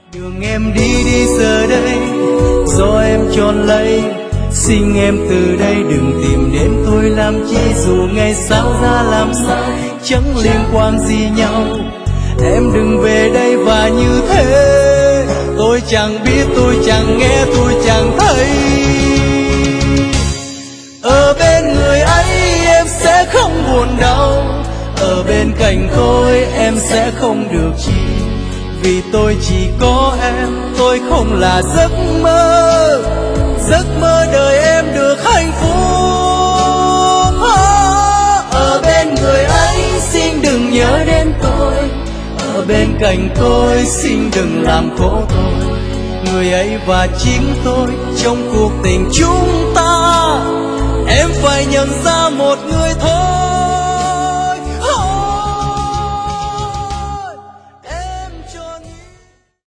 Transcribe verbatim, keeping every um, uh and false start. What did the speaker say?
Đường em đi đi giờ đây do em chọn lấy, xin em từ đây đừng tìm đến tôi làm chi, dù ngày sao ra làm sao chẳng liên quan gì nhau. Em đừng về đây và như thế, tôi chẳng biết, tôi chẳng nghe, tôi chẳng thấy. Ở bên người ấy em sẽ không buồn đau, ở bên cạnh tôi em sẽ không được chi, vì tôi chỉ có em, tôi không là giấc mơ, giấc mơ đời em được hạnh phúc. Ở bên người ấy xin đừng nhớ đến tôi, ở bên cạnh tôi xin đừng làm khổ tôi. Người ấy và chính tôi trong cuộc tình chúng ta, em phải nhận ra một người thôi.